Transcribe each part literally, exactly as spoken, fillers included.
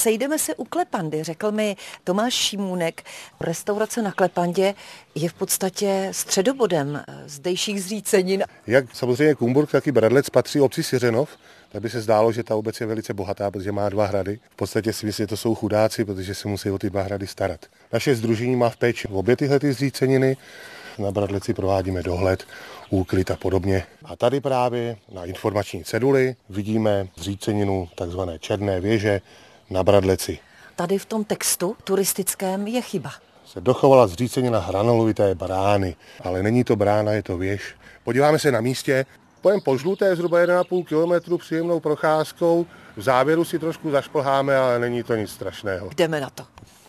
Sejdeme se u Klepandy, řekl mi Tomáš Šimůnek. Restaurace na Klepandě je v podstatě středobodem zdejších zřícenin. Jak samozřejmě Kumburk, tak i Bradlec patří obci Siřenov, tak by se zdálo, že ta obec je velice bohatá, protože má dva hrady. V podstatě si myslím, že to jsou chudáci, protože se musí o ty dva hrady starat. Naše sdružení má v péči obě tyhle ty zříceniny. Na Bradleci provádíme dohled, úklid a podobně. A tady právě na informační ceduli vidíme zříceninu takzvané Černé věže na Bradleci. Tady v tom textu turistickém je chyba. Se dochovala zřícenina hranolovité brány, ale není to brána, je to věž. Podíváme se na místě. Pojem po žluté zhruba jeden a půl kilometru příjemnou procházkou. V závěru si trošku zašplháme, ale není to nic strašného. Jdeme na to.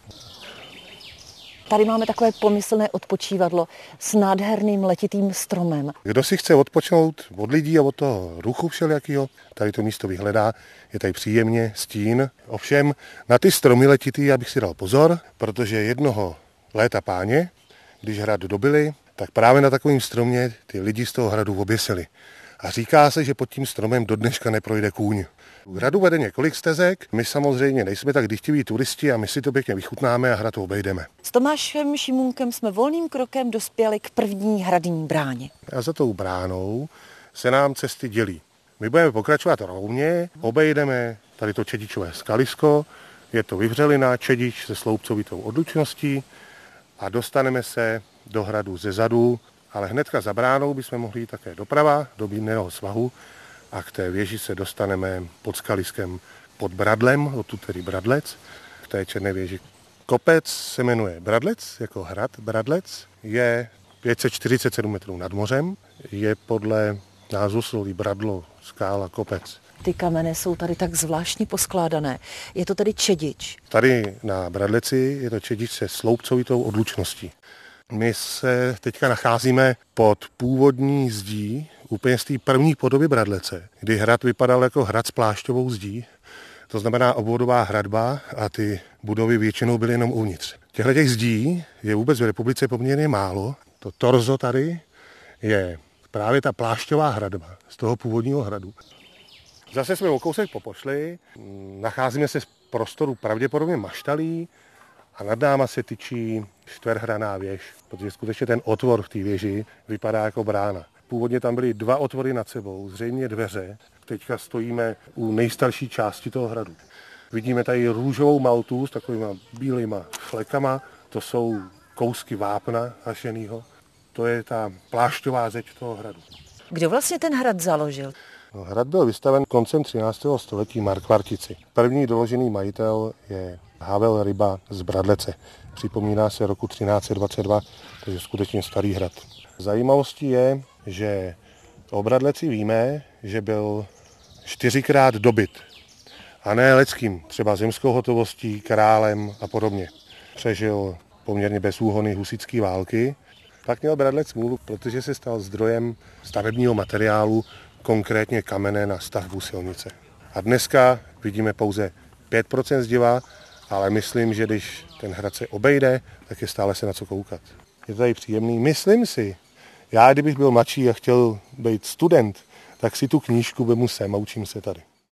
Tady máme takové pomyslné odpočívadlo s nádherným letitým stromem. Kdo si chce odpočnout od lidí a od toho ruchu všelijakýho, tady to místo vyhledá, je tady příjemně, stín. Ovšem na ty stromy letitý já bych si dal pozor, protože jednoho léta páně, když hrad dobyli, tak právě na takovém stromě ty lidi z toho hradu oběsili. A říká se, že pod tím stromem do dneška neprojde kůň. V hradu vede několik stezek, my samozřejmě nejsme tak dychtiví turisti a my si to pěkně vychutnáme a hrad obejdeme. S Tomášem Šimůnkem jsme volným krokem dospěli k první hradní bráně. A za tou bránou se nám cesty dělí. My budeme pokračovat rovně, obejdeme tady to Čedičové skalisko, je to vyvřelina Čedič se sloupcovitou odlučností a dostaneme se do hradu ze zadu, ale hnedka za bránou bychom mohli jít také doprava, do Bílného svahu a k té věži se dostaneme pod skaliskem pod Bradlem, odtud tedy Bradlec, k té Černé věži. Kopec se jmenuje Bradlec, jako hrad Bradlec, je pět set čtyřicet sedm metrů nad mořem, je podle názvu sloví Bradlo, skála, kopec. Ty kameny jsou tady tak zvláštně poskládané. Je to tedy Čedič? Tady na Bradleci je to Čedič se sloupcovitou odlučností. My se teďka nacházíme pod původní zdí, úplně z té první podoby Bradlece, kdy hrad vypadal jako hrad s plášťovou zdí, to znamená obvodová hradba a ty budovy většinou byly jenom uvnitř. Těchto těch zdí je vůbec v republice poměrně málo. To torzo tady je právě ta plášťová hradba z toho původního hradu. Zase jsme o kousek popošli, nacházíme se v prostoru pravděpodobně maštalí a nad náma se tyčí čtverhraná věž, protože skutečně ten otvor v té věži vypadá jako brána. Původně tam byly dva otvory nad sebou, zřejmě dveře. Teďka stojíme u nejstarší části toho hradu. Vidíme tady růžovou maltu s takovýma bílýma flekama, to jsou kousky vápna hašenýho. To je ta plášťová zeď toho hradu. Kdo vlastně ten hrad založil? No, hrad byl vystaven koncem třináctého století Markvartici. První doložený majitel je Havel Ryba z Bradlece. Připomíná se roku třináct set dvacet dva, to je skutečně starý hrad. Zajímavostí je, že o Bradleci víme, že byl čtyřikrát dobyt. A ne leckým, třeba zemskou hotovostí, králem a podobně. Přežil poměrně bezúhonný husitský války. Pak měl Bradlec smůlu, protože se stal zdrojem stavebního materiálu, konkrétně kamene na stavbu silnice. A dneska vidíme pouze pět procent zdiva, ale myslím, že když ten hrad se obejde, tak je stále se na co koukat. Je to tady příjemný. Myslím si, já kdybych byl mladší a chtěl být student, tak si tu knížku vemu sem a učím se tady.